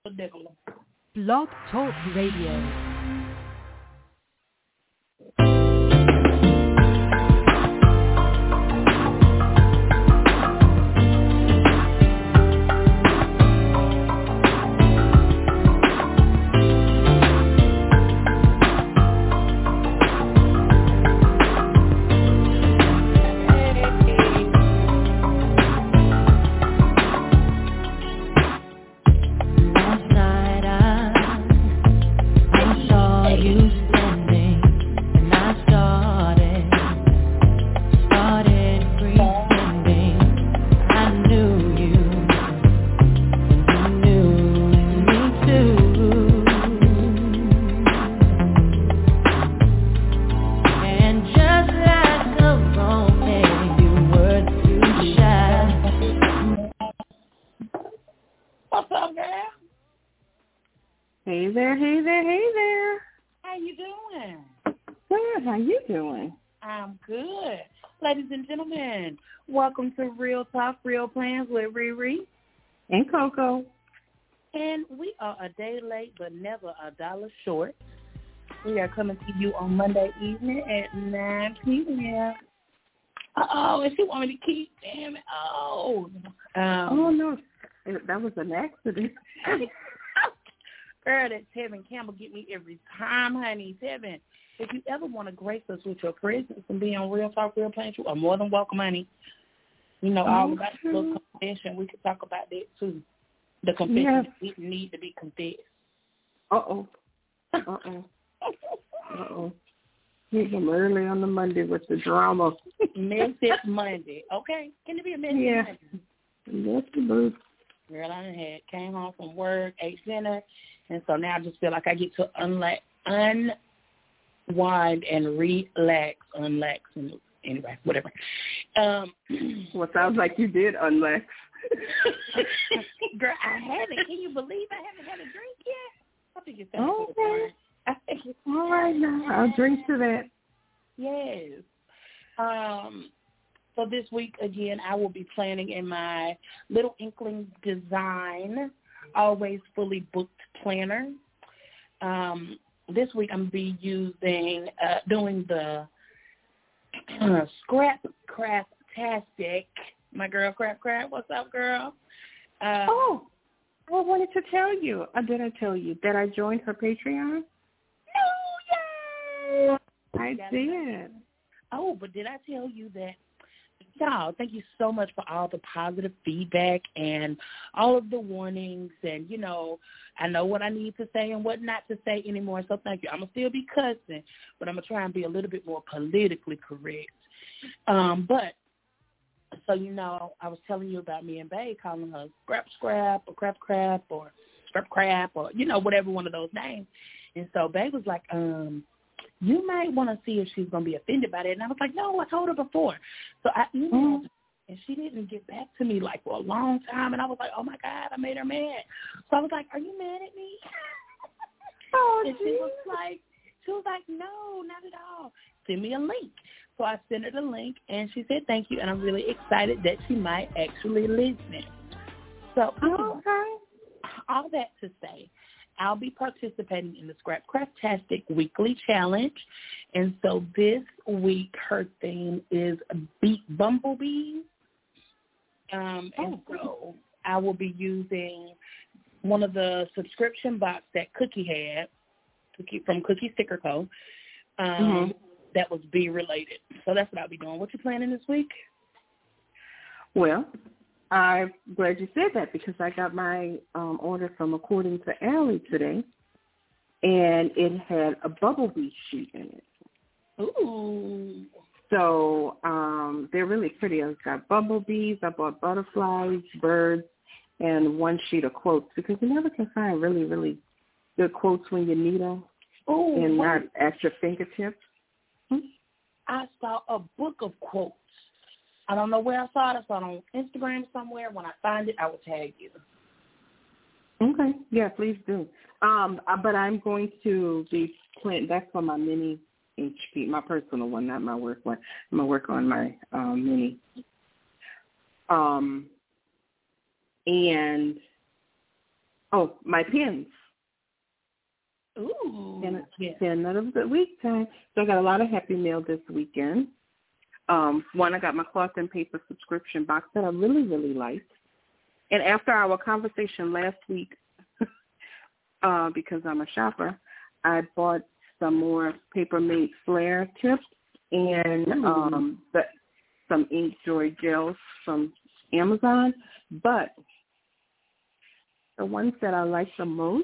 particular. Blog Talk Radio. Welcome to Real Talk, Real Plans with Riri and Coco. And we are a day late, but never a dollar short. We are coming to you on Monday evening at 9 p.m. Oh, and she want me to keep, damn it. Oh, no, that was an accident. Girl, that Tevin Campbell get me every time, honey. Tevin, if you ever want to grace us with your presence and be on Real Talk, Real Plans, you are more than welcome, honey. You know, all about the little confession. We could talk about that, too. The confession that need to be confessed. Uh-oh. He's early on the Monday with the drama. Messy Monday. Okay. Can it be a messy Monday? Messy boo. Girl, I came home from work, ate dinner, and so now I just feel like I get to unwind and relax. And anyway, whatever. Well, it sounds like you did unlax. Girl, I haven't. Can you believe I haven't had a drink yet? I think it's time okay. All right, now I'll drink to that. Yes. So this week, again, I will be planning in my Little Inkling Design, always fully booked planner. This week I'm going to be doing the Scrap Craft-tastic. My girl, Crap. What's up, girl? I wanted to tell you. Did I tell you that I joined her Patreon? No, yay! I did. Oh, but did I tell you that? Y'all, thank you so much for all the positive feedback and all of the warnings. And, you know, I know what I need to say and what not to say anymore, so thank you. I'm going to still be cussing, but I'm going to try and be a little bit more politically correct. So, you know, I was telling you about me and Bae calling her Scrap or Crap or Scrap or, you know, whatever one of those names. And so Bae was like, you might want to see if she's going to be offended by that. And I was like, no, I told her before. So I emailed her, and she didn't get back to me, like, for a long time. And I was like, oh, my God, I made her mad. So I was like, are you mad at me? And she was like, no, not at all. Send me a link. So I sent her the link, and she said thank you, and I'm really excited that she might actually listen. So all that to say, I'll be participating in the Scrap Craft-tastic Weekly Challenge. And so this week, her theme is Beat Bumblebees. And so I will be using one of the subscription box that Cookie had, from Cookie Sticker Co., that was bee-related. So that's what I'll be doing. What you planning this week? Well, I'm glad you said that because I got my order from According to Allie today, and it had a bumblebee sheet in it. Ooh. So they're really pretty. I've got bumblebees. I bought butterflies, birds, and one sheet of quotes because you never can find really, really good quotes when you need them and not at your fingertips. I saw a book of quotes. I don't know where I saw it. I saw it on Instagram somewhere. When I find it, I will tag you. Okay. Yeah, please do. But I'm going to be playing. That's for my mini HP, my personal one, not my work one. I'm going to work on my mini. And Oh, my pins. Ooh. Pin of the week time. So I got a lot of Happy Mail this weekend. One, I got my cloth and paper subscription box that I really, really liked. And after our conversation last week, because I'm a shopper, I bought some more Paper Mate Flare tips and some ink joy gels from Amazon. But the ones that I liked the most,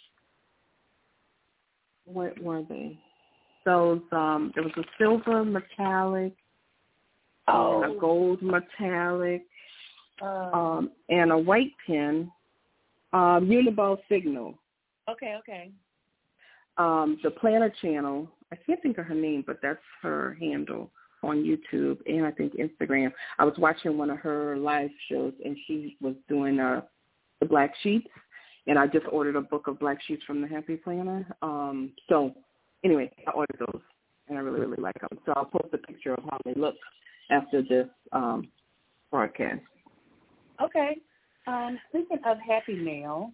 what were they? Those, there was a silver metallic, a gold metallic, and a white pen, Uniball Signal. Okay. The Planner Channel, I can't think of her name, but that's her handle on YouTube and I think Instagram. I was watching one of her live shows, and she was doing the Black Sheets, and I just ordered a book of Black Sheets from the Happy Planner. So anyway, I ordered those, and I really, really like them. So I'll post a picture of how they look after this broadcast. Okay. Speaking of Happy Mail,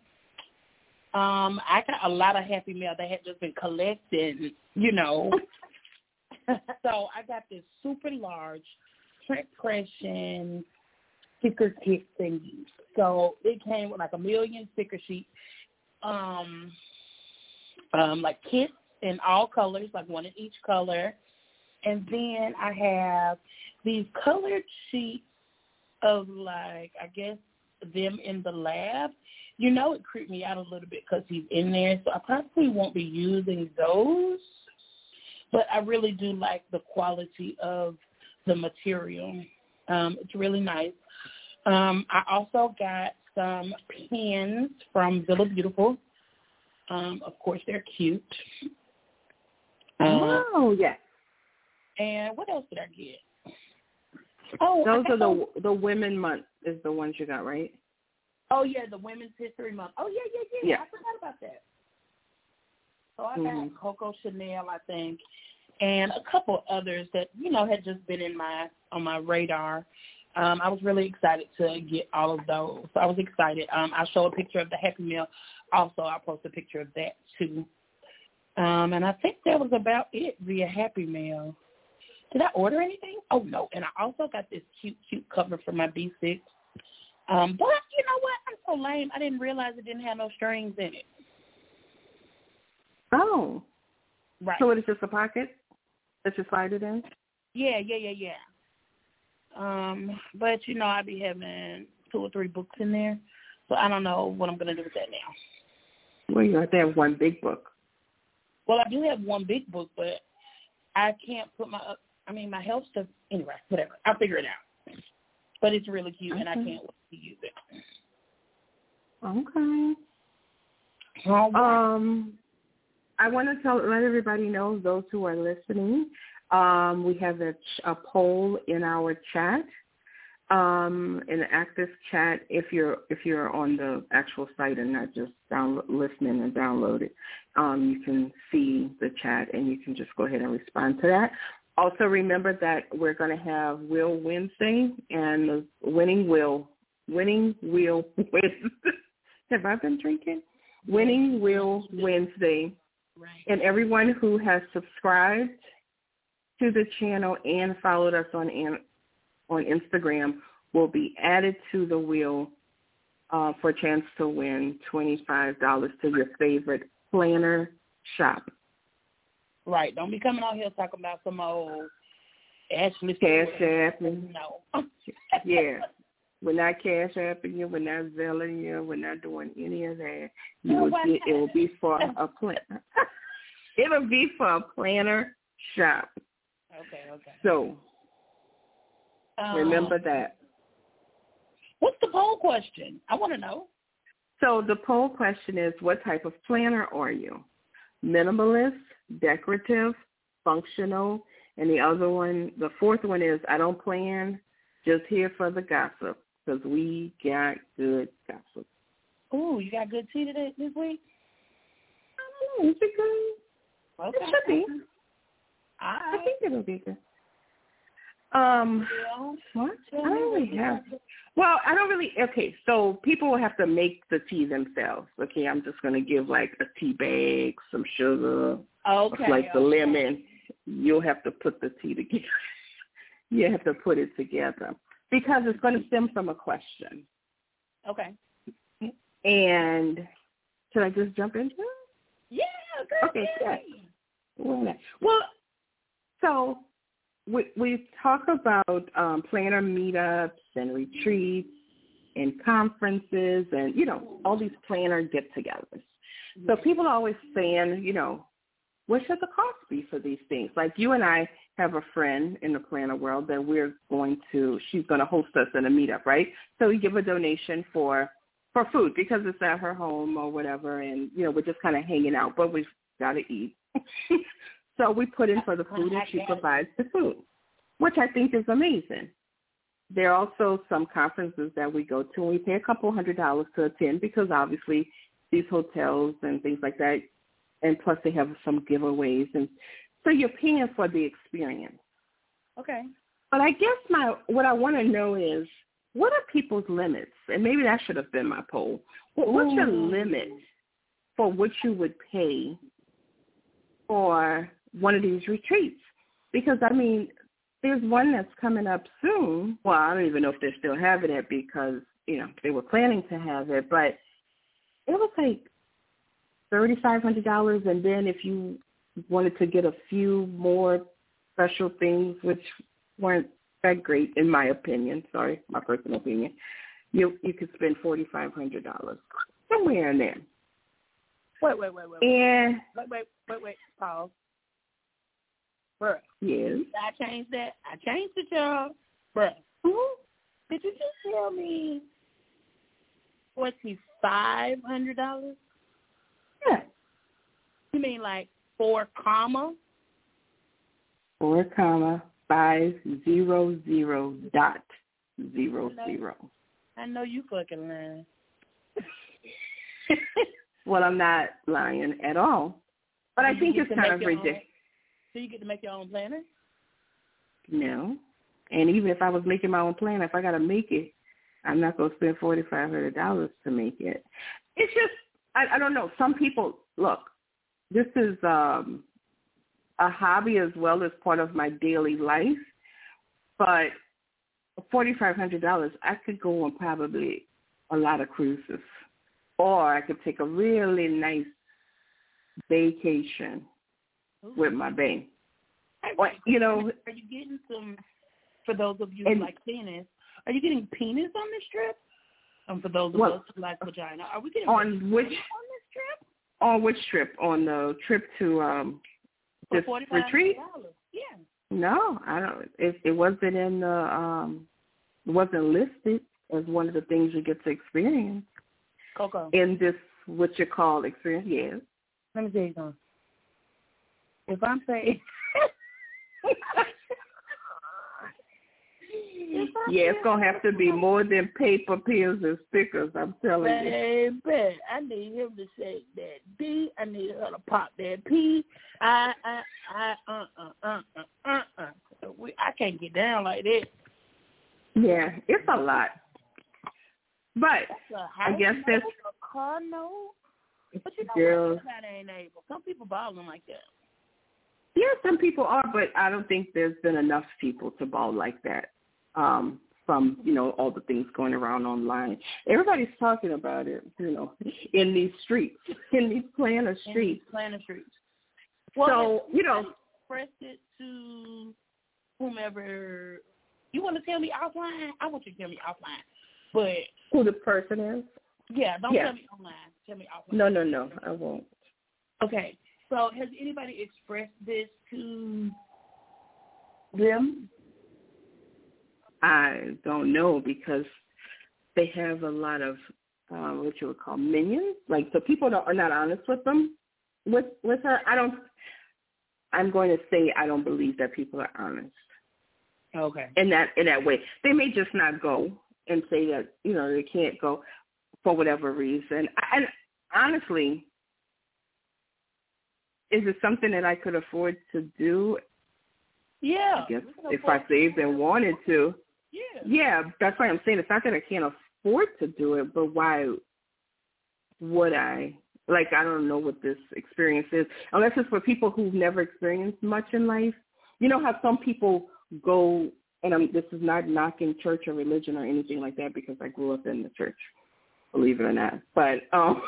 I got a lot of Happy Mail that had just been collected, you know. So I got this super large print impression sticker kit thingy. So it came with like 1 million sticker sheets, like kits in all colors, like one in each color. And then I have these colored sheets of, like, I guess, them in the lab. You know, it creeped me out a little bit because he's in there, so I probably won't be using those. But I really do like the quality of the material. It's really nice. I also got some pins from Villa Beautiful. Of course, they're cute. Oh, yes. And what else did I get? Those are the Women Month is the ones you got, right? Oh, yeah, the Women's History Month. Oh, yeah. I forgot about that. So I got Coco Chanel, I think, and a couple others that, you know, had just been on my radar. I was really excited to get all of those. So I was excited. I'll show a picture of the Happy Meal. Also, I'll post a picture of that, too. And I think that was about it via Happy Mail. Did I order anything? Oh, no. And I also got this cute cover for my B6. But you know what? I'm so lame. I didn't realize it didn't have no strings in it. Oh. Right. So it is just a pocket that you slide it in? Yeah. But, you know, I be having 2 or 3 books in there. So I don't know what I'm going to do with that now. Well, you have to have one big book. Well, I do have one big book, but I can't put my health stuff. Anyway, whatever. I'll figure it out. But it's really cute, and I can't wait to use it. Okay. I want to let everybody know, those who are listening, we have a poll in our chat, in the active chat. If you're on the actual site and not just listening and download it, you can see the chat and you can just go ahead and respond to that. Also, remember that we're going to have Will Wednesday, and the winning wheel wins. Have I been drinking? Winning Wheel Wednesday. Right. And everyone who has subscribed to the channel and followed us on Instagram will be added to the wheel for a chance to win $25 to your favorite planner shop. Right. Don't be coming out here talking about some old Ashley Cash Apping. No. Yeah. We're not Cash Apping you. We're not Zelling you. We're not doing any of that. It will be for a planner. It'll be for a planner shop. Okay. So remember that. What's the poll question? I want to know. So the poll question is, what type of planner are you? Minimalist, decorative, functional, and the fourth one is, I don't plan, just here for the gossip, because we got good gossip. Ooh, you got good tea today this week? I don't know. Is it good? Okay. It should be. I think it'll be good. What? I don't really have. Well, I don't really. Okay, so people will have to make the tea themselves. Okay, I'm just gonna give like a tea bag, some sugar, a slice of lemon. You'll have to put the tea together. You have to put it together because it's going to stem from a question. Okay. And should I just jump into it? Yeah. Good. Okay. Yeah. Well, so we talk about planner meetups and retreats and conferences and, all these planner get-togethers. So people are always saying, what should the cost be for these things? Like you and I have a friend in the planner world that she's going to host us in a meetup, right? So we give a donation for food because it's at her home or whatever, and, we're just kind of hanging out, but we've got to eat. So we put in for the food and she provides the food, which I think is amazing. There are also some conferences that we go to and we pay a couple $100 to attend because obviously these hotels and things like that, and plus they have some giveaways. And so you're paying for the experience. Okay. But I guess what I want to know is, what are people's limits? And maybe that should have been my poll. What's your limit for what you would pay for one of these retreats? Because, there's one that's coming up soon. Well, I don't even know if they're still having it because, they were planning to have it. But it was like $3,500, and then if you wanted to get a few more special things, which weren't that great in my opinion, sorry, my personal opinion, you could spend $4,500, somewhere in there. Wait. And wait, pause. Bruh. Yes. I changed that. I changed it, y'all. Bruh. Did you just tell me $4,500? Yeah. You mean like 4 comma? 4,500.00. I know you fucking lying. Well, I'm not lying at all. But I think it's kind of ridiculous. So you get to make your own planner? No. And even if I was making my own planner, if I got to make it, I'm not going to spend $4,500 to make it. It's just, I don't know. Some people, look, this is a hobby as well as part of my daily life. But $4,500, I could go on probably a lot of cruises. Or I could take a really nice vacation with my babe. Are you getting some, for those of you who like penis, are you getting penis on this trip? For those of us who like vagina, are we getting on which on this trip? On which trip? On the trip to this retreat? Yeah. No, I don't. It wasn't in the it wasn't listed as one of the things you get to experience. Coco. In this what you call experience, yes. Let me tell you something. If I'm saying yeah, it's gonna have to be more than paper, pills, and stickers. I'm telling you. Baby, I need him to say that D. I need her to pop that P. I can't get down like that. Yeah, it's a lot. But I guess that's a car note. But you know, girls, everybody ain't able. Some people balling like that. Yeah, some people are, but I don't think there's been enough people to ball like that. From, all the things going around online. Everybody's talking about it, in these streets, in these planner streets. Well, so, express it to whomever. You want to tell me offline? I want you to tell me offline. But who the person is? Yeah, don't tell me online. Tell me offline. No, I won't. Okay. So has anybody expressed this to them? I don't know because they have a lot of what you would call minions. Like, so people are not honest with them. With her, I'm going to say I don't believe that people are honest. Okay. In that way, they may just not go and say that they can't go for whatever reason. And honestly, is it something that I could afford to do? Yeah. I guess if I saved and wanted to. Yeah, that's why I'm saying it's not that I can't afford to do it, but why would I? Like, I don't know what this experience is, unless it's for people who've never experienced much in life. You know how some people go, and this is not knocking church or religion or anything like that because I grew up in the church, believe it or not. But,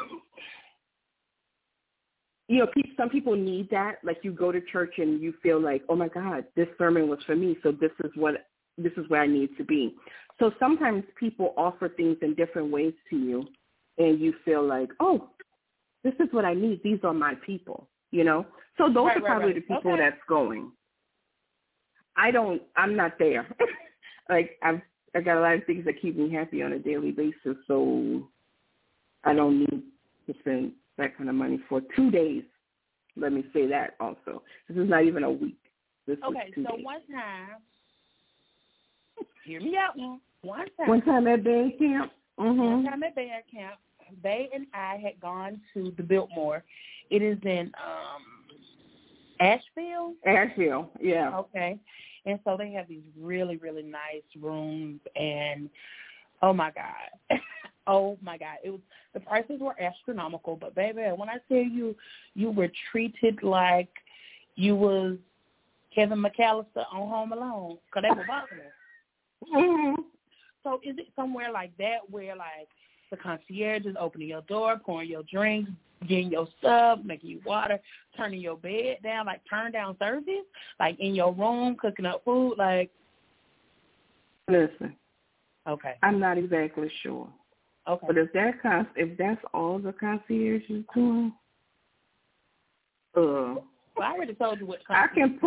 you know, some people need that. Like, you go to church and you feel like, oh, my God, this sermon was for me, so this is where I need to be. So sometimes people offer things in different ways to you, and you feel like, oh, this is what I need. These are my people, you know? So those are probably the people that's going. I'm not there. Like, I got a lot of things that keep me happy on a daily basis, so I don't need to spend that kind of money for 2 days. Let me say that also. This is not even a week. This is 2 days. One time, hear me out now. One time at band camp. Mm-hmm. One time at band camp, Bay and I had gone to the Biltmore. It is in Asheville. Asheville, yeah. Okay. And so they have these really, really nice rooms, and oh my God. Oh my God. The prices were astronomical, but baby, when I tell you, you were treated like you was Kevin McAllister on Home Alone, because they were popular. Mm-hmm. So is it somewhere like that where, like, the concierge is opening your door, pouring your drinks, getting your stuff, making you water, turning your bed down, like turn down service, like in your room, cooking up food, like? Listen. Okay. I'm not exactly sure. Okay. But if that's all the concierge is doing, well, I already told you what I can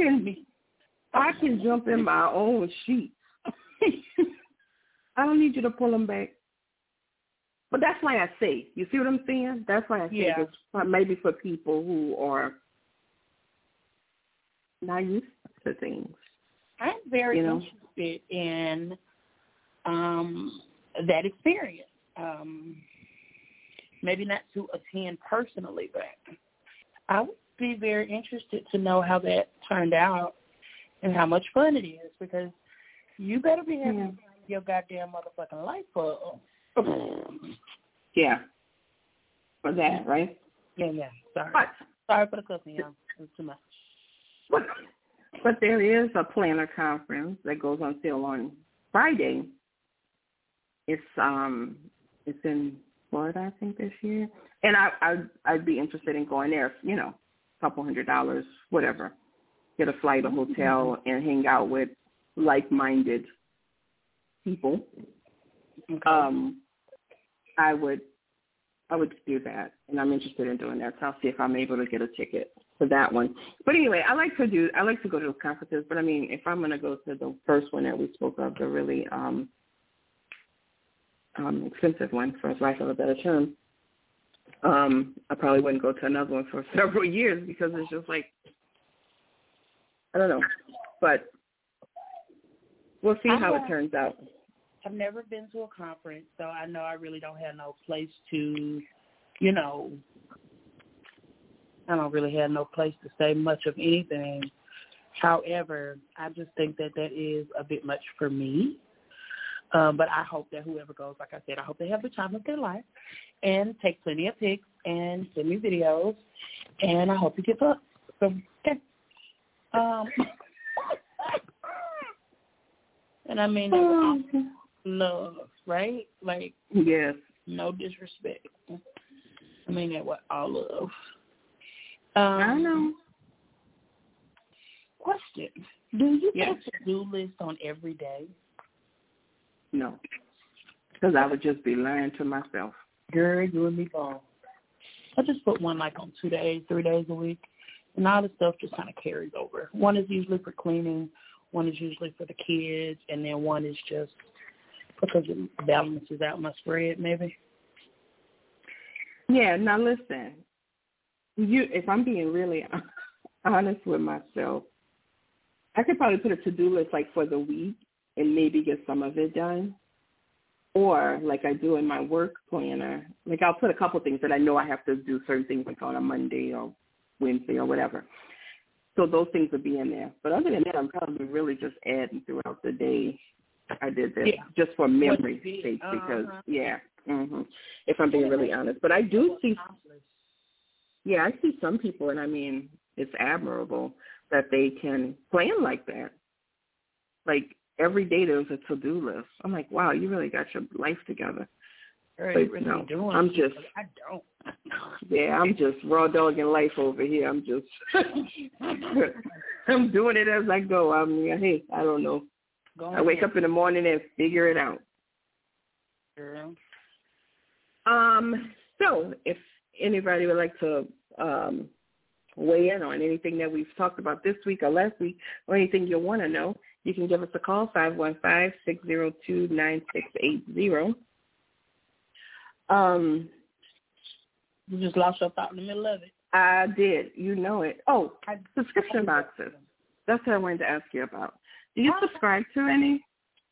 jump in my own sheets. I don't need you to pull them back. But that's why I say, you see what I'm saying? That's why I say it's maybe for people who are not used to things. I'm very interested in that experience. Maybe not to attend personally, but I would be very interested to know how that turned out and how much fun it is, because you better be having your goddamn motherfucking life for. Yeah. For that, right? Yeah. Sorry for the cussing, y'all. It's too much. But there is a planner conference that goes on sale on Friday. It's in Florida, I think, this year. And I'd be interested in going there, you know, $200, whatever. Get a flight, a hotel, and hang out with like-minded people. Okay. I would do that, and I'm interested in doing that. So I'll see if I'm able to get a ticket for that one. But anyway, I like to go to those conferences. But I mean, if I'm going to go to the first one that we spoke of, the really expensive one, for lack of a better term, I probably wouldn't go to another one for several years because it's just like, I don't know. But we'll see how it turns out. I've never been to a conference, so I know I really don't have no place to, you know, I don't really have no place to say much of anything. However, I just think that is a bit much for me. But I hope that whoever goes, like I said, I hope they have the time of their life and take plenty of pics and send me videos, and I hope you get up. So, okay. And I mean, love, right? Like, yes. No disrespect. I mean that what all love. I know. Question: do you put a to-do list on every day? No, because I would just be lying to myself. Girl, you and me both. I just put one like on 2 days, 3 days a week, and all the stuff just kind of carries over. One is usually for cleaning, one is usually for the kids, and then one is just because it balances out my spread, maybe. Yeah, now listen, if I'm being really honest with myself, I could probably put a to-do list like for the week and maybe get some of it done. Or like I do in my work planner, like I'll put a couple things that I know I have to do certain things like on a Monday or Wednesday or whatever. So those things will be in there. But other than that, I'm probably really just adding throughout the day. I did this just for memory's sake because, if I'm being really honest. But I do see, I see some people, and I mean, it's admirable that they can plan like that. Like every day there's a to-do list. I'm like, wow, you really got your life together. But really no, I'm just, I don't. I'm just raw dogging life over here. I'm just, I'm doing it as I go. I mean, hey, I don't know. I wake up in the morning and figure it out. Girl. So if anybody would like to weigh in on anything that we've talked about this week or last week or anything you want to know, you can give us a call, 515-602-9680. You just lost your thought in the middle of it. I did. You know it. Oh, subscription boxes. That's what I wanted to ask you about. Do you subscribe to any?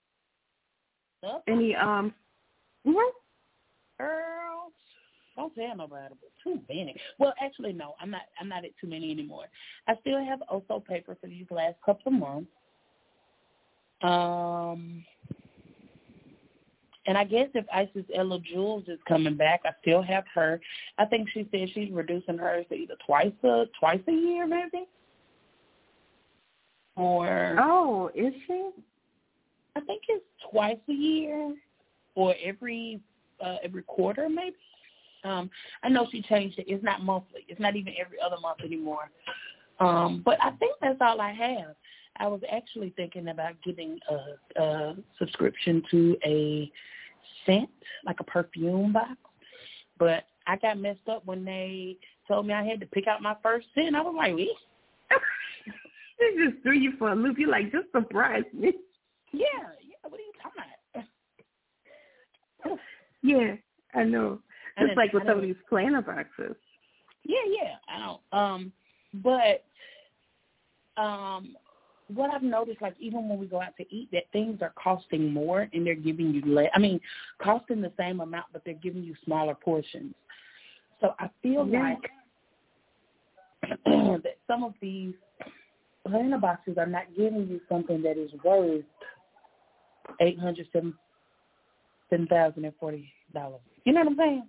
Girl, don't tell nobody, but too many. Well, actually, no, I'm not at too many anymore. I still have Oso paper for these last couple of months. And I guess if Isis Ella Jules is coming back, I still have her. I think she said she's reducing hers to either twice a year, maybe. Or is she? I think it's twice a year, or every quarter, maybe. I know she changed it. It's not monthly. It's not even every other month anymore. But I think that's all I have. I was actually thinking about getting a subscription to a scent, like a perfume box. But I got messed up when they told me I had to pick out my first scent. I was like, "What?" They just threw you for a loop. You're like, just surprise me. Yeah. What are you talking about? Yeah, I know. Just like with some of these planner boxes. Yeah, I know. But what I've noticed, like even when we go out to eat, that things are costing more and they're giving you less. I mean, costing the same amount, but they're giving you smaller portions. So I feel like that some of these planner boxes are not giving you something that is worth $807,040. You know what I'm saying?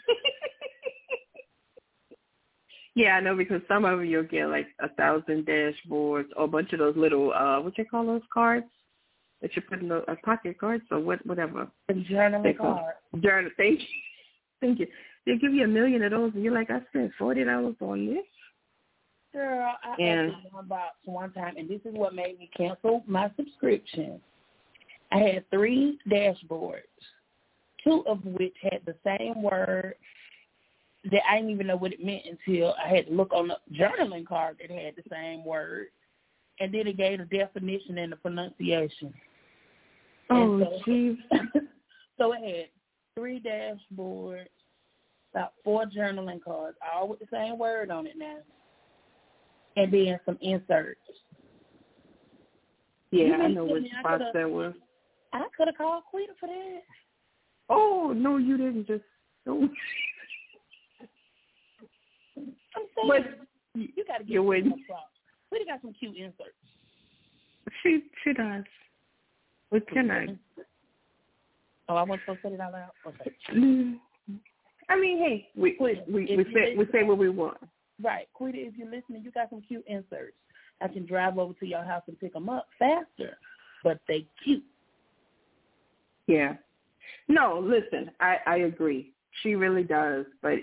Yeah, I know, because some of them you'll get like 1,000 dashboards or a bunch of those little, what you call those cards that you put in a pocket cards or whatever. A journaling card. Journal. Thank you. They give you 1 million of those, and you're like, I spent $40 on this. Girl, I asked one box one time, and this is what made me cancel my subscription. I had 3 dashboards, 2 of which had the same word that I didn't even know what it meant until I had to look on the journaling card that had the same word, and then it gave the definition and the pronunciation. Oh, jeez. So it had 3 dashboards, about 4 journaling cards, all with the same word on it now, and then some inserts. Yeah, I know which box that was. I could have called Quita for that. Oh, no, you didn't just... No. I'm saying, you got to get some props. Quita got some cute inserts. She does. What can I? Oh, I wasn't supposed to say it out loud? Okay. I mean, hey, we say what we want. Right. Quita, if you're listening, you got some cute inserts. I can drive over to your house and pick them up faster, but they cute. Yeah. No, listen, I agree. She really does, but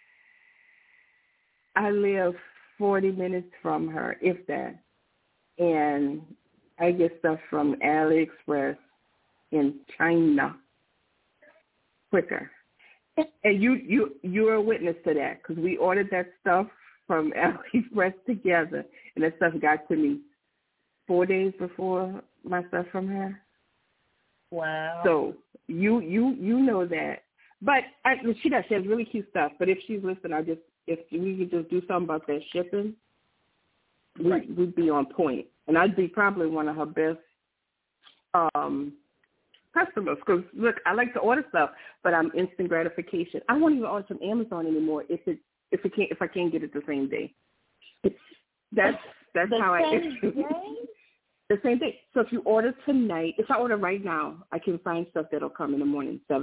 I live 40 minutes from her, if that, and I get stuff from AliExpress in China quicker. And you're a witness to that, because we ordered that stuff from AliExpress together, and that stuff got to me 4 days before my stuff from her. Wow. So you know that. But she has really cute stuff. But if she's listening, if we could just do something about that shipping, we'd be on point. And I'd be probably one of her best customers. Because look, I like to order stuff, but I'm instant gratification. I won't even order from Amazon anymore if I can't get it the same day. That's That's how the same thing. So if you order tonight, if I order right now, I can find stuff that'll come in the morning, 4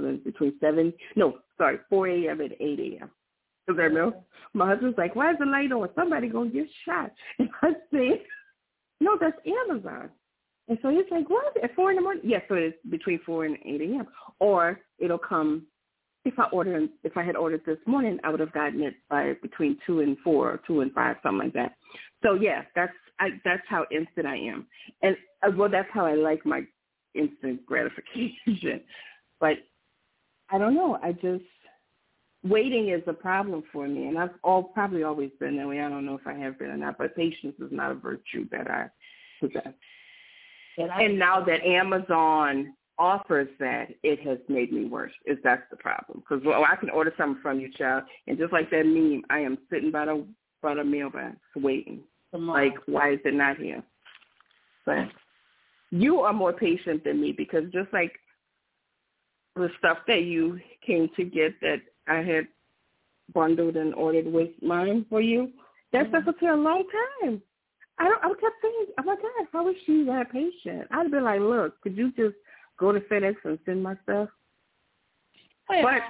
a.m. and 8 a.m. Because I know my husband's like, why is the light on? Somebody going to get shot. And I say, no, that's Amazon. And so he's like, what? At 4 in the morning? Yes, so it's between 4 and 8 a.m. Or it'll come, if I had ordered this morning, I would have gotten it by between 2 and 4 or 2 and 5, something like that. So, yeah, that's how instant I am. And, that's how I like my instant gratification. But I don't know. Waiting is a problem for me. And I've probably always been that way. I don't know if I have been or not, but patience is not a virtue that I possess. And now that Amazon offers that, it has made me worse. That's the problem. Because I can order something from you, child, and just like that meme, I am sitting by the mailbox waiting. Like, why is it not here? But you are more patient than me, because just like the stuff that you came to get that I had bundled and ordered with mine for you, that stuff took a long time. I kept saying, oh my God, how is she that patient? I'd be like, look, could you just go to FedEx and send my stuff? Well, but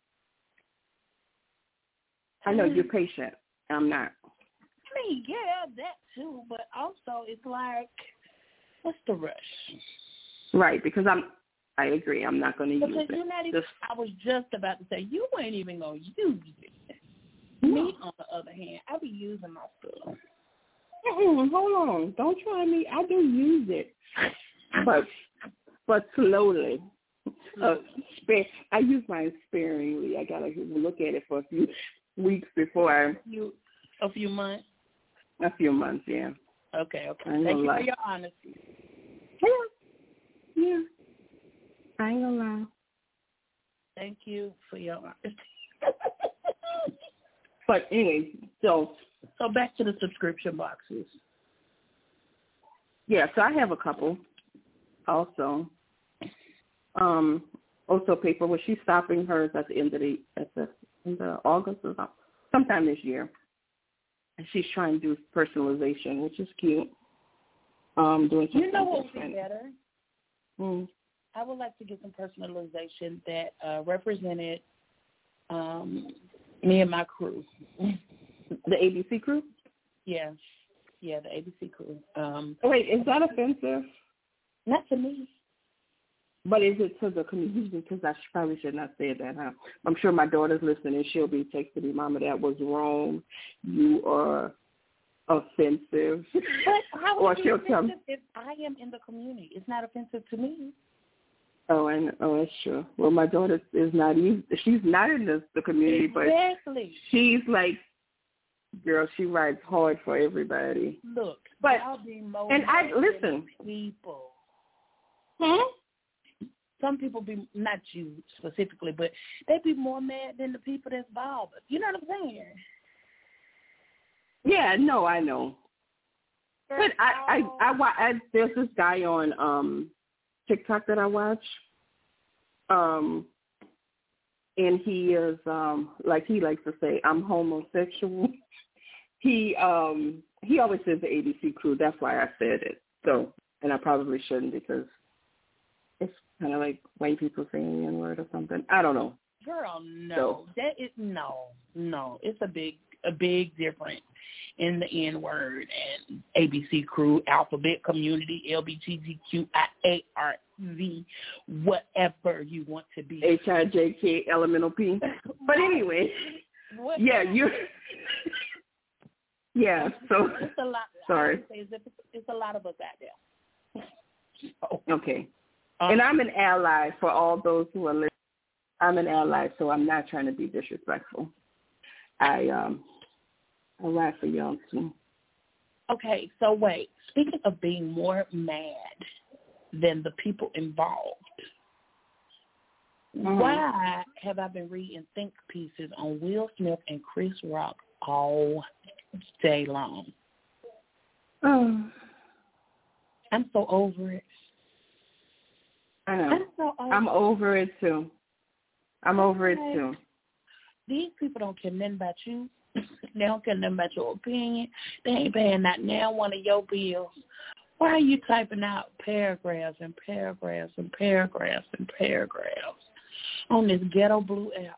I know you're patient. I'm not. I mean, yeah, that too, but also it's like, what's the rush? Right, because I agree. I'm not going to use it. You're not even, I was just about to say, you ain't even going to use it. Me, on the other hand, I be using my stuff. Hold on. Don't try me. I do use it, but slowly. I use mine sparingly. I got to look at it for a few weeks before A few months? A few months, yeah. Okay. Thank you for your honesty. Yeah. I ain't gonna lie. Thank you for your honesty. But anyway, so back to the subscription boxes. Yeah, so I have a couple also. Also paper, well, she's stopping hers at the end of August or something, sometime this year. And she's trying to do personalization, which is cute. Doing something you know what would different. be better? I would like to get some personalization that represented me and my crew. The ABC crew? Yeah, the ABC crew. Wait, is that offensive? Not to me. But is it to the community? Because I probably should not say that, huh? I'm sure my daughter's listening and she'll be texting me, Mama, that was wrong. You are offensive. But how or is it offensive if I am in the community? It's not offensive to me. Oh, that's true. Well, my daughter is not even, she's not in the community, exactly. But she's like, girl, she rides hard for everybody. Look, but I'll be more and I listen. People. Huh? Some people be, not you specifically, but they be more mad than the people that's bothered. You know what I'm saying? Yeah, no, I know. But I there's this guy on TikTok that I watch, and he is like he likes to say, I'm homosexual. He always says the ABC crew. That's why I said it. So, and I probably shouldn't because it's kind of like white people saying the N-word or something. I don't know. Girl, no. So, that is no. It's a big difference in the N-word and ABC crew, alphabet community, LBGTQIARZ, whatever you want to be. HIJK, elemental P. But anyway, yeah, you. Yeah, so. It's a lot. Sorry. It's a lot of us out there. So, okay. And I'm an ally for all those who are listening. I'm an ally, so I'm not trying to be disrespectful. I ride for y'all too. Okay, so wait. Speaking of being more mad than the people involved, why have I been reading think pieces on Will Smith and Chris Rock all day long? Oh. I'm so over it. I know. I'm over it too. I'm over it too. These people don't care nothing about you. They don't care nothing about your opinion. They ain't paying not now one of your bills. Why are you typing out paragraphs and paragraphs and paragraphs and paragraphs on this Ghetto Blue app?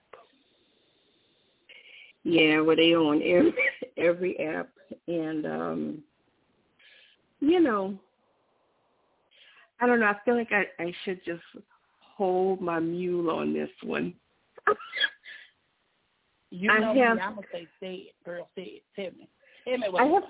Yeah, well, they on every app, and you know, I don't know. I feel like I should just hold my mule on this one. You know me, I'm gonna say it, girl. Say it. Tell me what. I have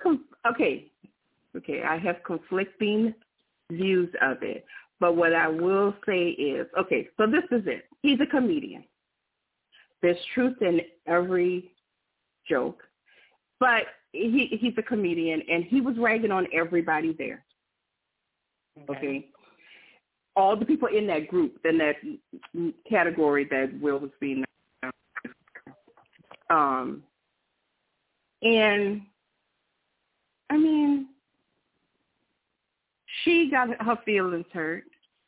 I have conflicting views of it, but what I will say is, okay, so this is it. He's a comedian. There's truth in every joke, but he's a comedian, and he was ragging on everybody there. Okay. All the people in that group, in that category that Will was being, and I mean, she got her feelings hurt,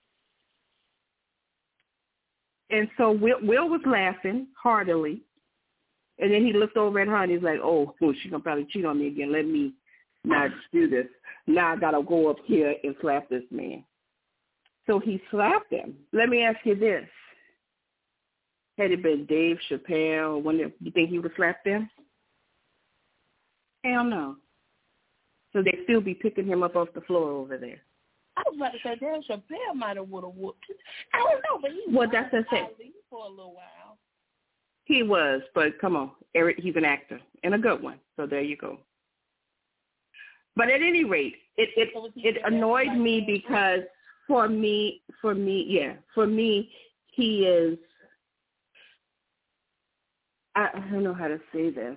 and so Will was laughing heartily, and then he looked over at her and he's like, "Oh, she's gonna probably cheat on me again. Let me not do this. Now I gotta go up here and slap this man." So he slapped him. Let me ask you this. Had it been Dave Chappelle, you think he would slap them? Hell no. So they'd still be picking him up off the floor over there. I was about to say Dave Chappelle might have would have whooped him. I don't know, but he was that's the thing. For a little while. He was, but come on, Eric, he's an actor and a good one. So there you go. But at any rate, it annoyed me because for me, he is. I don't know how to say this.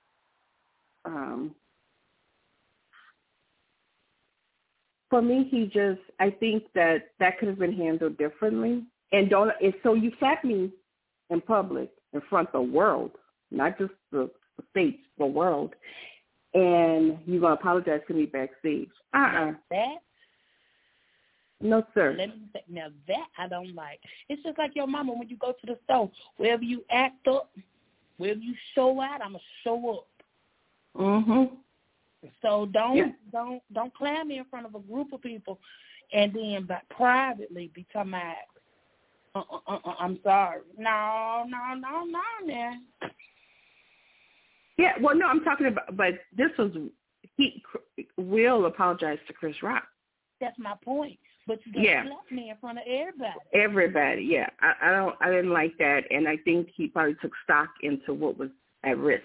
For me, I think that could have been handled differently. And so you slap me in public, in front of the world, not just the states, the world, and you're going to apologize to me backstage. That? No, sir. Let me say, now that I don't like. It's just like your mama when you go to the store. Wherever you act up, wherever you show out, I'm going to show up. Mm-hmm. So don't clam me in front of a group of people and then privately be talking about, I'm sorry. No, man. Yeah, well, no, I'm talking about, but this was, Will apologize to Chris Rock. That's my point. But you just slapped me in front of everybody. Everybody, yeah. I didn't like that, and I think he probably took stock into what was at risk.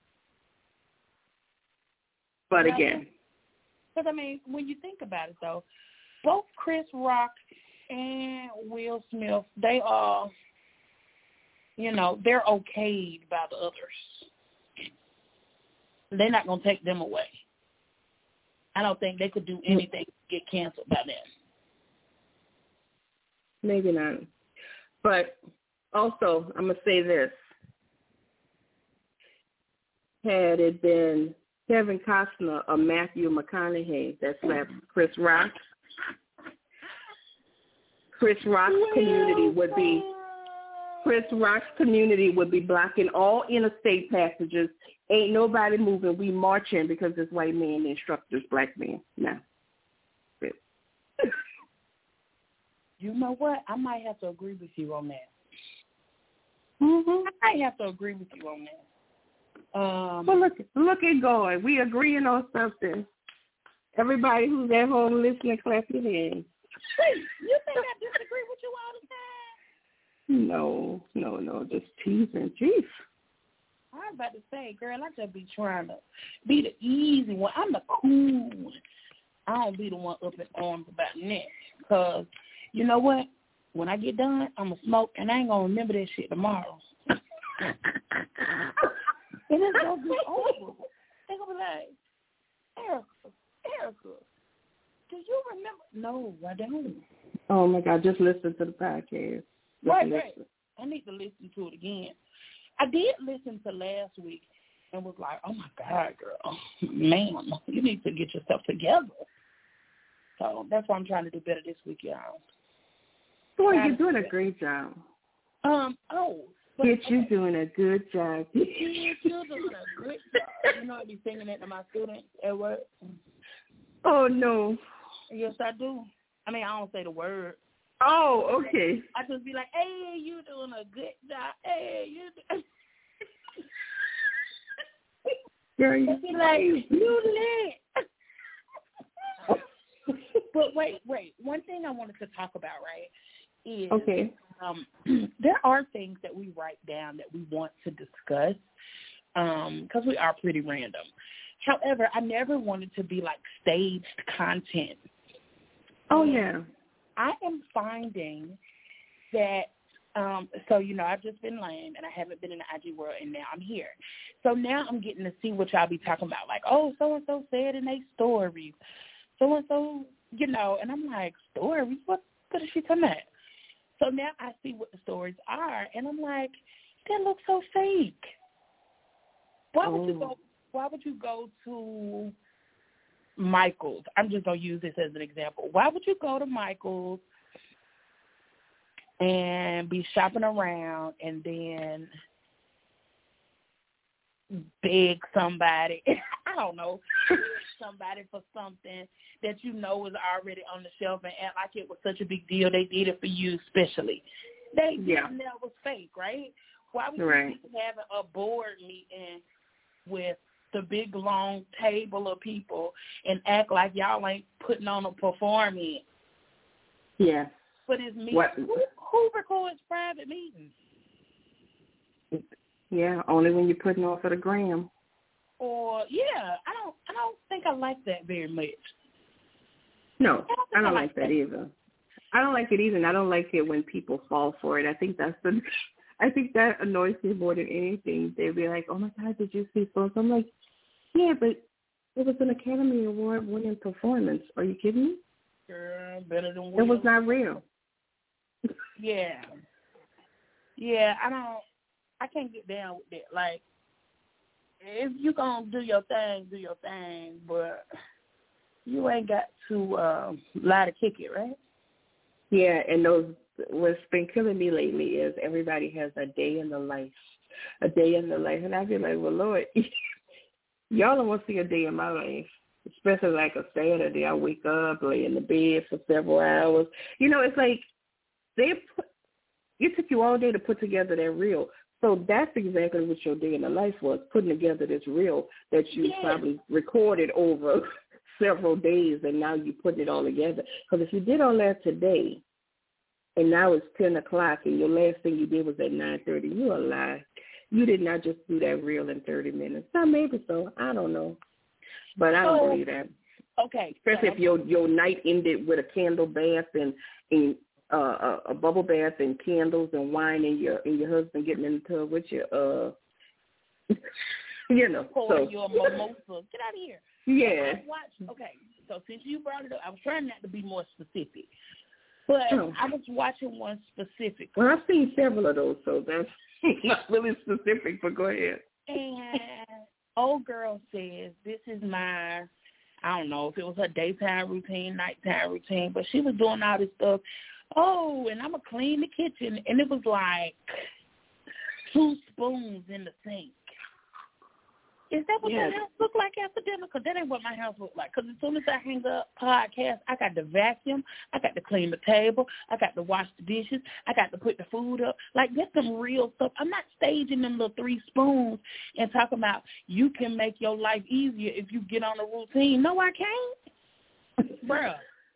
But again. Because, I mean, when you think about it, though, both Chris Rock and Will Smith, they are, they're okayed by the others. They're not going to take them away. I don't think they could do anything to get canceled by them. Maybe not. But also, I'm going to say this. Had it been Kevin Costner or Matthew McConaughey that slapped Chris Rock's community would be blocking all interstate passages. Ain't nobody moving. We marching because this white man instructs this black man. Now. You know what? I might have to agree with you on that. Mm-hmm. I might have to agree with you on that. Well, look at going. We agreeing on something. Everybody who's at home listening, clap your hands. Wait, you think I disagree with you all the time? No, just teasing. Jeez. I was about to say, girl, I just be trying to be the easy one. I'm the cool one. I don't be the one up in arms about that. Because, you know what? When I get done, I'm going to smoke, and I ain't going to remember that shit tomorrow. And it's going to be over. They're going to be like, Erica, do you remember? No, I don't. Oh, my God, just listen to the podcast. Right. I need to listen to it again. I did listen to last week and was like, oh, my God, girl, ma'am, you need to get yourself together. So that's why I'm trying to do better this week, y'all. Boy, you're doing a great job. You're doing a good job. You're doing a good job. know I be singing that to my students at work? Oh, no. Yes, I do. I mean, I don't say the word. Oh, okay. I just be like, hey, you doing a good job. Hey, you doing... Girl, you be like, you lit. But wait. One thing I wanted to talk about, right, is okay. There are things that we write down that we want to discuss because we are pretty random. However, I never wanted to be like staged content. Oh, yeah. I am finding that, I've just been lame and I haven't been in the IG world and now I'm here. So now I'm getting to see what y'all be talking about. Like, oh, so-and-so said in their stories. So-and-so, and I'm like, stories? What is she talking about? So now I see what the stories are and I'm like, that looks so fake. Why would you go to Michael's? I'm just going to use this as an example. Why would you go to Michael's and be shopping around and then beg somebody, I don't know, somebody for something that you know is already on the shelf and act like it was such a big deal they did it for you especially? That was fake, right? Why would you be having a board meeting with the big, long table of people and act like y'all ain't putting on a performance? Yeah. For this meeting. Who records private meetings? Yeah, only when you're putting on for the gram. Or, I don't think I like that very much. No, I don't like that either. I don't like it either, and I don't like it when people fall for it. I think that annoys me more than anything. They'd be like, oh, my God, did you see so? I'm like, yeah, but it was an Academy Award-winning performance. Are you kidding me? Girl, better than Will. It was not real. Yeah, I can't get down with that. Like, if you gonna do your thing, but you ain't got to lie to kick it, right? Yeah, and what's been killing me lately is everybody has a day in the life, and I be like, well, Lord, y'all don't want to see a day in my life, especially like a Saturday. I wake up, lay in the bed for several hours. It's like it took you all day to put together that reel. So that's exactly what your day in the life was, putting together this reel that you probably recorded over several days, and now you're putting it all together. Because if you did all that today, and now it's 10 o'clock, and your last thing you did was at 9:30, you a lie. You did not just do that reel in 30 minutes. Now, maybe so. I don't know. But I don't believe that. Okay. Especially if your night ended with a candle bath and a bubble bath and candles and wine and your husband getting in the tub with you. Pouring you a mimosa. Get out of here. Yeah. Okay, so since you brought it up, I was trying not to be more specific. But I was watching one specific. Well, I've seen several of those, so that's not really specific, but go ahead. And old girl says, this is my, I don't know if it was her daytime routine, nighttime routine, but she was doing all this stuff. Oh, and I'm going to clean the kitchen. And it was like 2 spoons in the sink. Is that what your house look like after dinner? Because that ain't what my house look like. Because as soon as I hang up podcast, I got to vacuum. I got to clean the table. I got to wash the dishes. I got to put the food up. Like, that's some real stuff. I'm not staging them little 3 spoons and talking about you can make your life easier if you get on a routine. No, I can't. Bruh.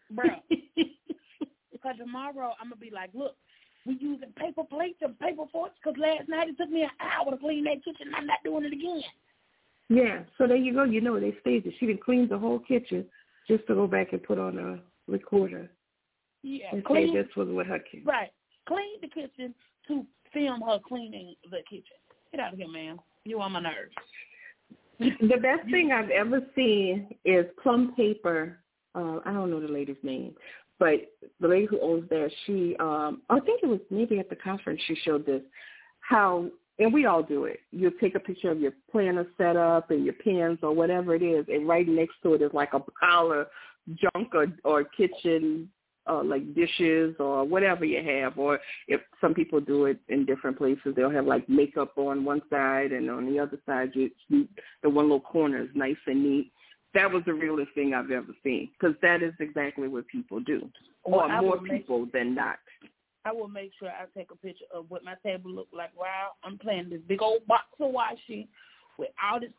Because tomorrow I'm going to be like, look, we using paper plates and paper forks because last night it took me an hour to clean that kitchen and I'm not doing it again. Yeah, so there you go. They staged it. She done cleaned the whole kitchen just to go back and put on a recorder. Yeah, and say this was what her kitchen. Right. Clean the kitchen to film her cleaning the kitchen. Get out of here, ma'am. You on my nerves. The best thing I've ever seen is Plum Paper. I don't know the lady's name, but the lady who owns that, she, I think it was maybe at the conference she showed this, how, and we all do it. You take a picture of your planner setup and your pens or whatever it is, and right next to it is like a pile of junk or kitchen like dishes or whatever you have, or if some people do it in different places, they'll have like makeup on one side and on the other side, the one little corner is nice and neat. That was the realest thing I've ever seen, because that is exactly what people do, or more people than not. I will make sure I take a picture of what my table looked like. Wow, I'm playing this big old box of washi with all this,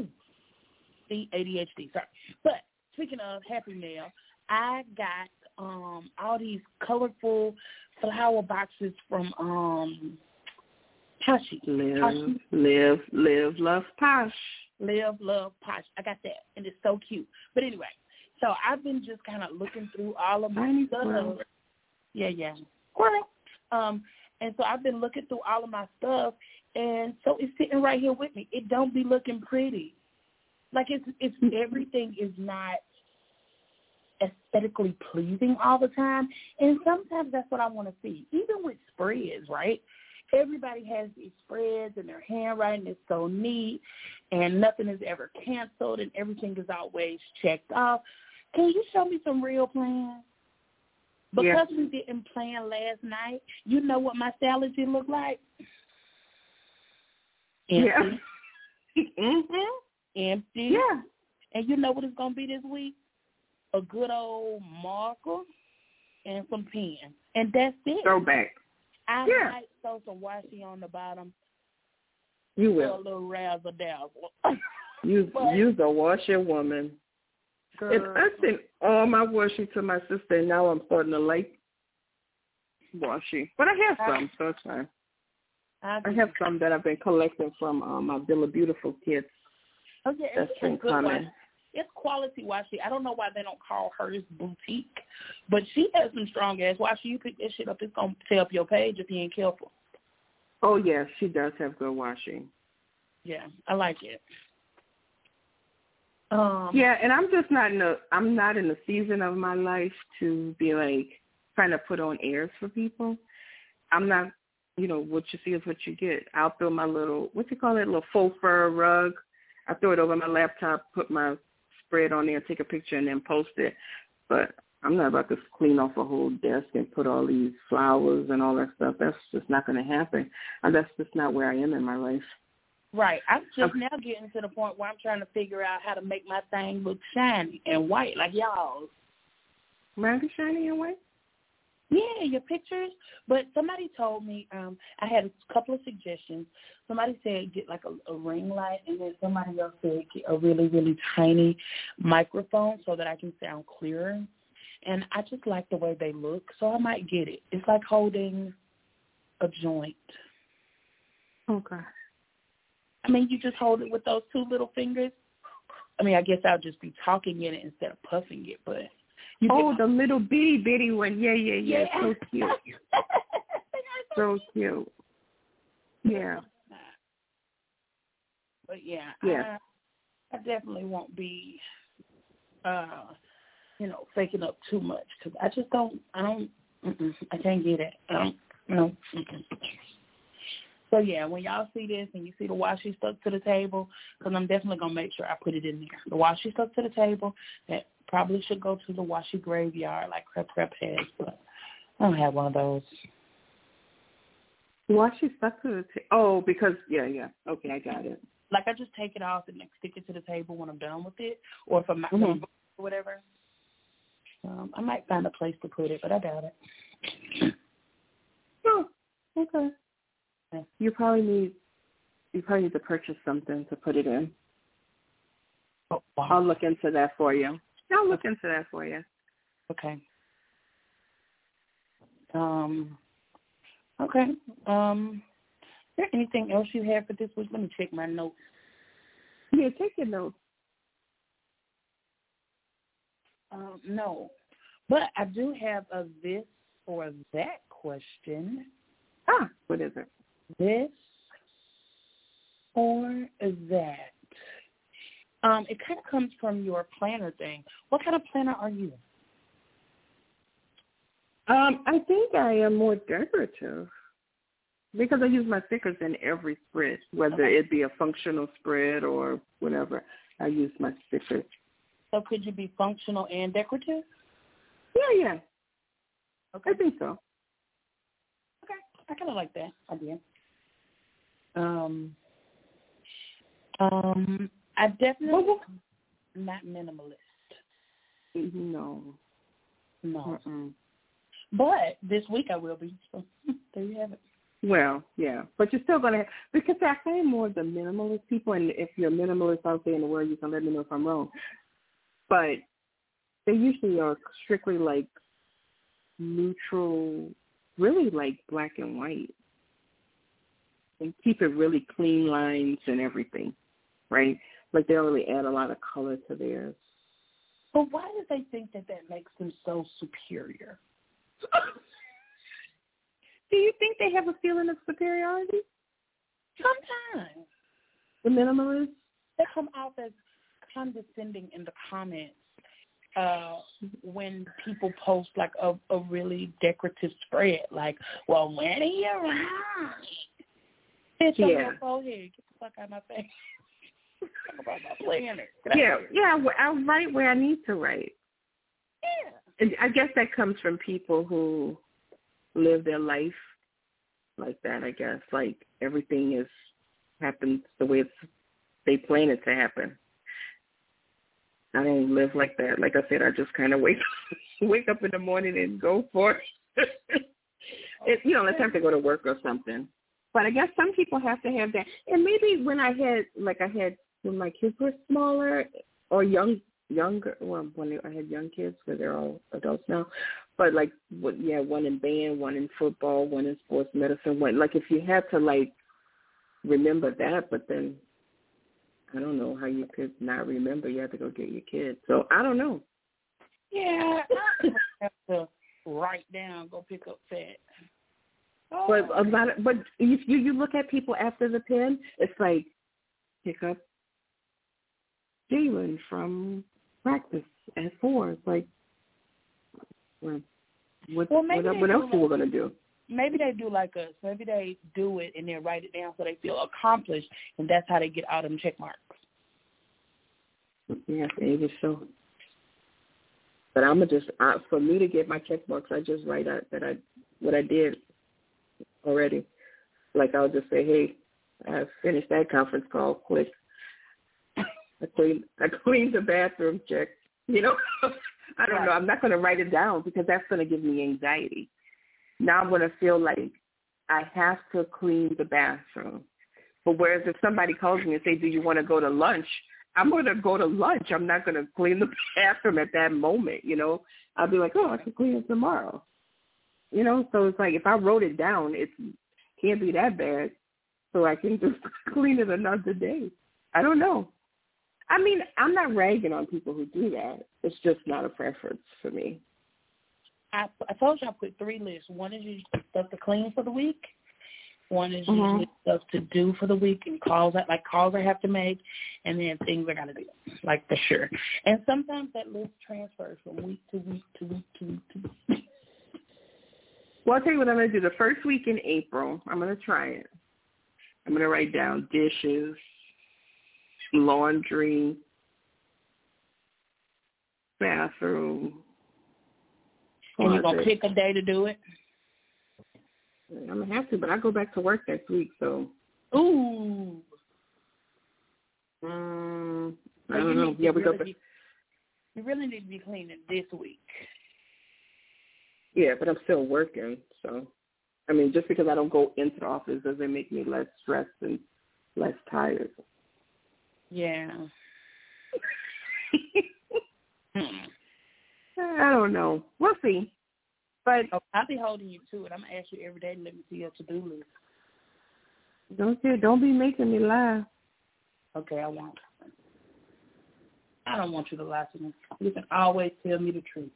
ADHD, sorry. But speaking of Happy Mail, I got all these colorful flower boxes from Tashi. Live, love, Posh. Live, love, Posh. I got that, and it's so cute. But anyway, so I've been just kind of looking through all of my stuff. Yeah. And so I've been looking through all of my stuff, and so it's sitting right here with me. It don't be looking pretty. Like it's everything is not aesthetically pleasing all the time, and sometimes that's what I want to see. Even with spreads, right? Everybody has these spreads, and their handwriting is so neat, and nothing is ever canceled, and everything is always checked off. Can you show me some real plans? Because we didn't plan last night, you know what my salad did look like? Empty. Yeah. Empty. Yeah. And you know what it's going to be this week? A good old marker and some pens. And that's it. Throwback. I might throw some washi on the bottom. You will. A little razzle-dazzle. You's a washerwoman. And I sent all my washi to my sister, and now I'm starting to like washi. But I have some, so it's fine. I have some that I've been collecting from my Villa Beautiful kids. Okay, that's been coming. It's quality washi. I don't know why they don't call hers boutique, but she has some strong-ass washi. You pick that shit up, it's going to tear up your page if you ain't careful. Oh, yeah, she does have good washi. Yeah, I like it. Yeah, and I'm just not in a season of my life to be like trying to put on airs for people. I'm not, what you see is what you get. I'll throw my little faux fur rug. I throw it over my laptop, put my spread on there, take a picture, and then post it. But I'm not about to clean off a whole desk and put all these flowers and all that stuff. That's just not going to happen. And that's just not where I am in my life. Right. I'm just now getting to the point where I'm trying to figure out how to make my thing look shiny and white like y'all. Mine be shiny and white? Yeah, your pictures. But somebody told me, I had a couple of suggestions. Somebody said get like a ring light, and then somebody else said get a really, really tiny microphone so that I can sound clearer. And I just like the way they look, so I might get it. It's like holding a joint. Okay. I mean, you just hold it with those two little fingers. I mean, I guess I'll just be talking in it instead of puffing it, but... the little bitty one. Yeah. So cute. So cute. Yeah. But, yeah. I definitely won't be, faking up too much, because I just I can't get it. So, yeah, when y'all see this and you see the washi stuck to the table, because I'm definitely going to make sure I put it in there. The washi stuck to the table, that probably should go to the washi graveyard like Crep has, but I don't have one of those. Washi stuck to the table? Oh, because, yeah. Okay, I got it. Like I just take it off and stick it to the table when I'm done with it, or if I'm not or whatever. I might find a place to put it, but I doubt it. Oh, okay. You probably need to purchase something to put it in. Oh, wow. I'll look into that for you. Okay. Okay. Is there anything else you have for this week? Let me check my notes. Yeah, take your notes. No. But I do have a this or that question. What is it? This or that? It kind of comes from your planner thing. What kind of planner are you? I think I am more decorative because I use my stickers in every spread, whether it be a functional spread or whatever. I use my stickers. So could you be functional and decorative? Yeah. I think so. Okay, I kind of like that idea. I definitely not minimalist. No. Mm-mm. But this week I will be. So there you have it. Well, yeah, but you're still gonna because I find more of the minimalist people, and if you're a minimalist out there in the world, you can let me know if I'm wrong. But they usually are strictly like neutral, really like black and white, and keep it really clean lines and everything, right? Like they don't really add a lot of color to theirs. But why do they think that makes them so superior? Do you think they have a feeling of superiority? Sometimes. The minimalists? They come off as condescending in the comments when people post like a really decorative spread. Like, well, when are you around? Bitch, yeah. Go ahead. Get the fuck out of my face. Talk about my planet. Yeah. I'll write where I need to write. Yeah. And I guess that comes from people who live their life like that, I guess. Like everything happens the way they plan it to happen. I don't live like that. Like I said, I just kind of wake up in the morning and go for it. Let's have to go to work or something. But I guess some people have to have that. And maybe when when my kids were smaller or younger, when I had young kids, because they're all adults now. But one in band, one in football, one in sports medicine. If you had to remember that, but then I don't know how you could not remember. You had to go get your kids. So I don't know. Yeah, I have to write down, go pick up fat. But if you look at people after the pen, it's like pick up Jalen from practice at 4. It's like, what else are we going to do? Maybe they do like us. Maybe they do it and then write it down so they feel accomplished, and that's how they get all them check marks. Yeah, maybe so. But for me to get my check marks, I just write out what I did already. Like I'll just say, hey, I finished that conference call quick. I cleaned the bathroom, check. I don't know. I'm not going to write it down because that's going to give me anxiety. Now I'm going to feel like I have to clean the bathroom. But whereas if somebody calls me and say, do you want to go to lunch? I'm going to go to lunch. I'm not going to clean the bathroom at that moment, I'll be like, I can clean it tomorrow. So it's like if I wrote it down, it can't be that bad. So I can just clean it another day. I don't know. I mean, I'm not ragging on people who do that. It's just not a preference for me. I told you I put 3 lists. One is usually stuff to clean for the week. One is usually stuff to do for the week and calls I have to make, and then things I got to do, for sure. And sometimes that list transfers from week to week to week to week to week. Well, I'll tell you what I'm going to do. The first week in April, I'm going to try it. I'm going to write down dishes, laundry, bathroom. And you're going to pick a day to do it? I'm going to have to, but I go back to work next week, so. Ooh. I don't know. Yeah, we go back. You really need to be cleaning this week. Yeah, but I'm still working, so. I mean, just because I don't go into the office doesn't make me less stressed and less tired. Yeah. I don't know. We'll see. But I'll be holding you to it. I'm going to ask you every day to let me see your to-do list. Don't be making me lie. Okay, I won't. I don't want you to lie to me. You can always tell me the truth.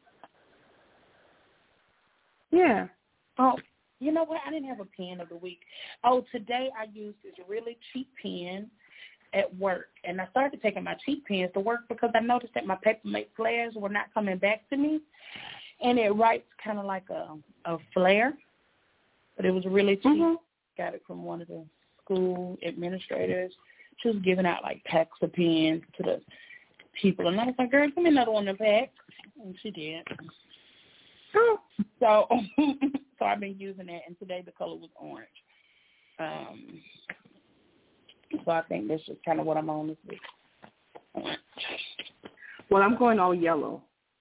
Yeah. Oh, you know what? I didn't have a pen of the week. Oh, today I used this really cheap pen at work. And I started taking my cheap pens to work because I noticed that my Papermate flares were not coming back to me. And it writes kind of like a flare. But it was really cheap. Mm-hmm. Got it from one of the school administrators. She was giving out packs of pens to the people. And I was like, girl, give me another one of the packs. And she did. Oh, So I've been using that, and today the color was orange. So I think that's just kind of what I'm on this week. Orange. Well, I'm going all yellow.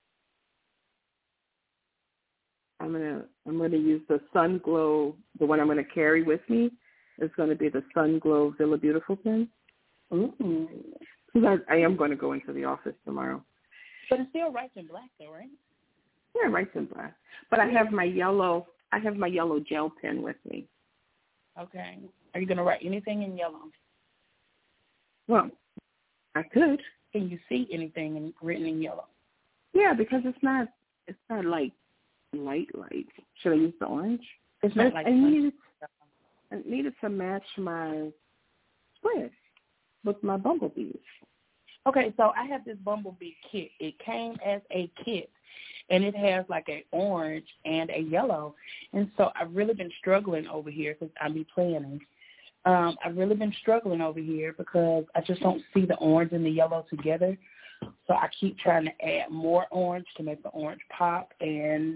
I'm gonna use the Sun Glow. The one I'm gonna carry with me is going to be the Sun Glow Villa Beautiful pen. Ooh. Because I am going to go into the office tomorrow. But it still writes in black, though, right? Yeah, it writes in black. But I have my yellow gel pen with me. Okay. Are you going to write anything in yellow? Well, I could. Can you see anything written in yellow? Yeah, because it's not like light. Should I use the orange? It's not like I needed to match my spread with my bumblebees. Okay, so I have this bumblebee kit. It came as a kit, and it has like an orange and a yellow. And so I've really been struggling over here because I be planning. I've really been struggling over here because I just don't see the orange and the yellow together. So I keep trying to add more orange to make the orange pop, and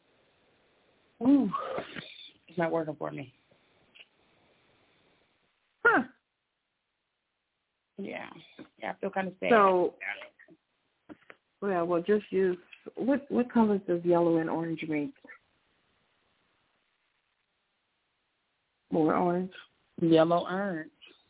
it's not working for me. Huh. Yeah, I feel kind of sad. So, well, we'll just use, what colors does yellow and orange make? More orange? Yellow orange.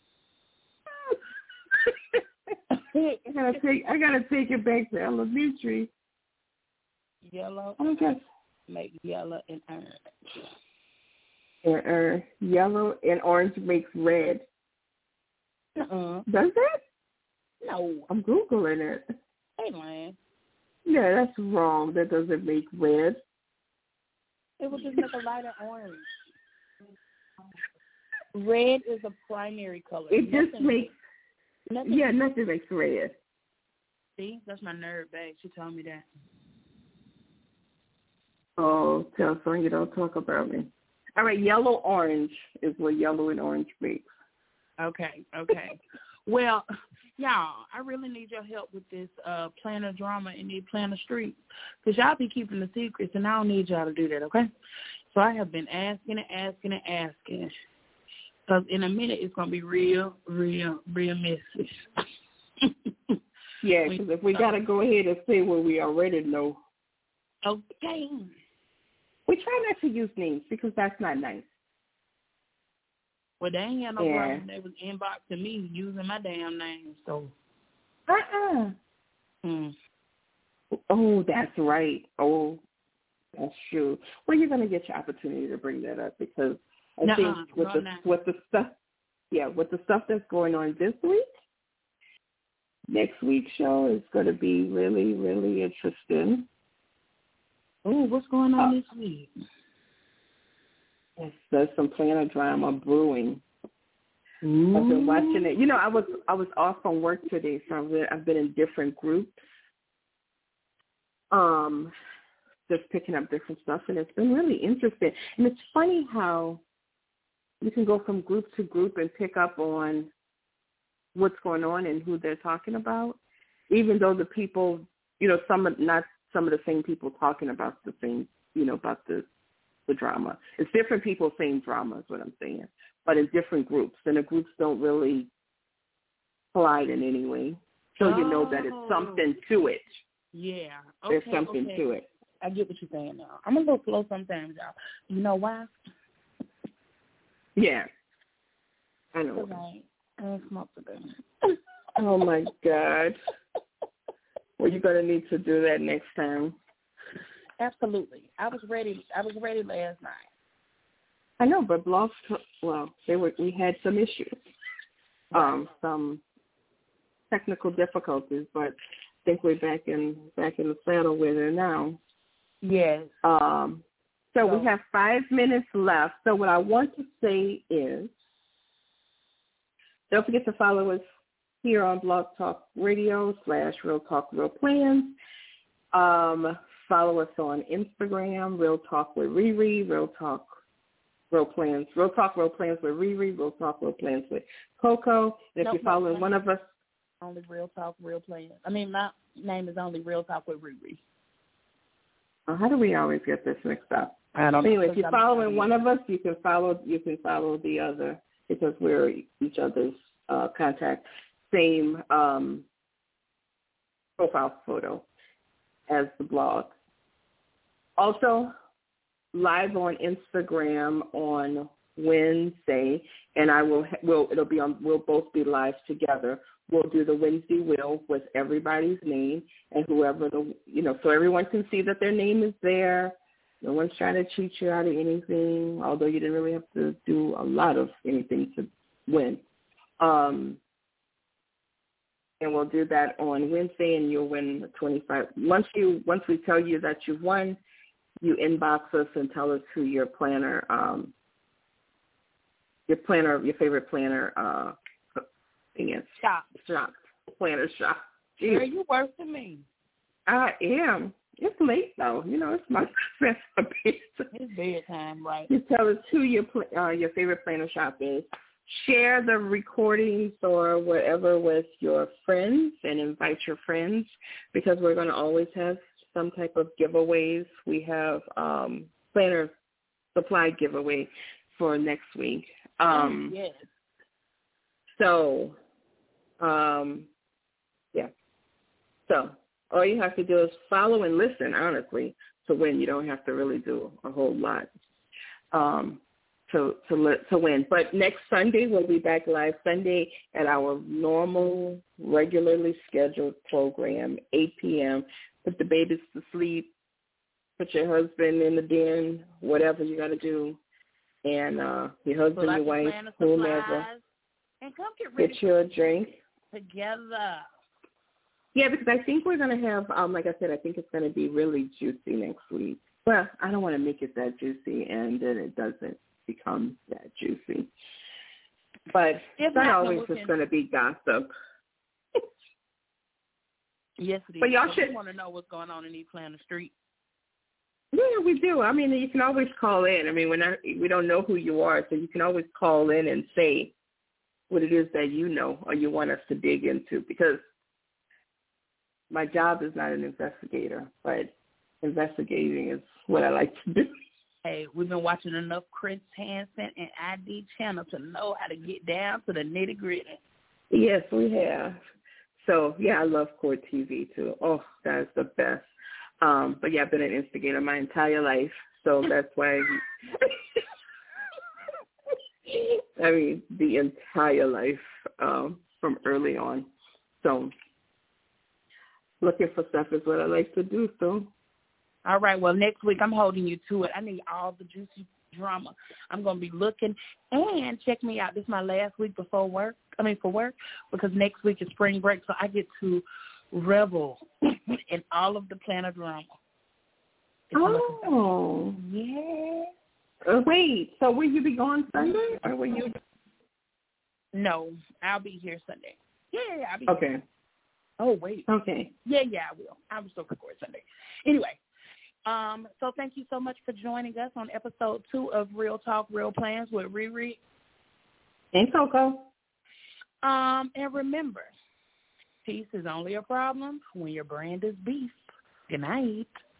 I gotta take it back to elementary. Yellow. I guess make yellow and orange. Yellow and orange makes red. Does it? No. I'm Googling it. Hey, man. Yeah, that's wrong. That doesn't make red. It will just make a lighter orange. Red is a primary color. Nothing makes red. See, that's my nerd bag. She told me that. Oh, tell Sonya don't talk about me. All right, yellow-orange is what yellow and orange makes. Okay. Well, y'all, I really need your help with this planner drama in the planner street, because y'all be keeping the secrets, and I don't need y'all to do that, okay? So I have been asking, because in a minute it's going to be real messy. Yeah, because if we got to go ahead and say what we already know. Okay. We try not to use names because that's not nice. Well, they ain't had no problem. They was inboxing me using my damn name, so. Oh, that's right. Oh, that's true. Well, you're going to get your opportunity to bring that up because I think with the stuff that's going on this week, next week's show is going to be really, really interesting. Oh, what's going on this week? There's some planner drama brewing. Ooh. I've been watching it. You know, I was off from work today, so I've been in different groups. Just picking up different stuff, and it's been really interesting. And it's funny how you can go from group to group and pick up on what's going on and who they're talking about, even though the people, not some of the same people talking about the same, about the drama. It's different people, same drama is what I'm saying, but in different groups, and the groups don't really collide in any way. So you know that it's something to it. Yeah. Okay, there's something to it. I get what you're saying now. I'm a little slow sometimes, y'all. You know why? Yeah. I know. I ain't smoked today. Oh, my God. Well, you're going to need to do that next time. Absolutely. I was ready last night. I know, but we had some issues, some technical difficulties, but I think we're back in the saddle with it now. Yes. So we have 5 minutes left. So what I want to say is, don't forget to follow us here on Blog Talk Radio /Real Talk Real Plans. Follow us on Instagram, Real Talk with Riri, Real Talk Real Plans, Real Talk Real Plans with Riri, Real Talk Real Plans with Coco. And if you're following one of us, only Real Talk Real Plans. I mean, my name is only Real Talk with Riri. How do we always get this mixed up? I don't know. Anyway, if you're following one of us, you can follow the other because we're each other's contact. Same profile photo as the blog. Also, live on Instagram on Wednesday, and we'll both be live together. We'll do the Wednesday wheel with everybody's name and whoever so everyone can see that their name is there. No one's trying to cheat you out of anything, although you didn't really have to do a lot of anything to win. And we'll do that on Wednesday, and you'll win $25. Once we tell you that you've won, you inbox us and tell us who your favorite planner thing is. Shop. Planner shop. Jeez. Girl, you worse than me. I am. It's late though. It's my It's bedtime, right? You tell us who your favorite planner shop is. Share the recordings or whatever with your friends and invite your friends because we're going to always have some type of giveaways. We have planner supply giveaway for next week. Yes. So, yeah. So all you have to do is follow and listen, honestly, to win. You don't have to really do a whole lot to win. But next Sunday, we'll be back live Sunday at our normal, regularly scheduled program, 8 p.m. Put the babies to sleep, put your husband in the den, whatever you got to do, and your husband, your wife, whomever. And come get you a drink. Together. Yeah, because I think we're going to have, like I said, I think it's going to be really juicy next week. Well, I don't want to make it that juicy, and then it doesn't become that juicy. But it's not always just going to be gossip. Yes, it is. But y'all should want to know what's going on in East Planter Street. Yeah, we do. I mean, you can always call in. I mean, we don't know who you are, so you can always call in and say what it is that you know or you want us to dig into, because my job is not an investigator, but investigating is what I like to do. Hey, we've been watching enough Chris Hansen and ID Channel to know how to get down to the nitty-gritty. Yes, we have. So, yeah, I love Court TV, too. Oh, that is the best. But, yeah, I've been an instigator my entire life, so that's why I mean, the entire life from early on. So looking for stuff is what I like to do. So, all right. Well, next week I'm holding you to it. I need all the juicy drama. I'm going to be looking, and check me out. This is my last week for work, because next week is spring break, so I get to revel in all of the planner drama. Oh, yeah. Wait, so will you be gone Sunday, or will you? No, I'll be here Sunday. Yeah, I'll be okay. Here. Oh, wait. Okay. Yeah, I will. I will still record Sunday. Anyway, so thank you so much for joining us on episode 2 of Real Talk, Real Plans with Riri. And Coco. And remember, peace is only a problem when your brand is beef. Good night.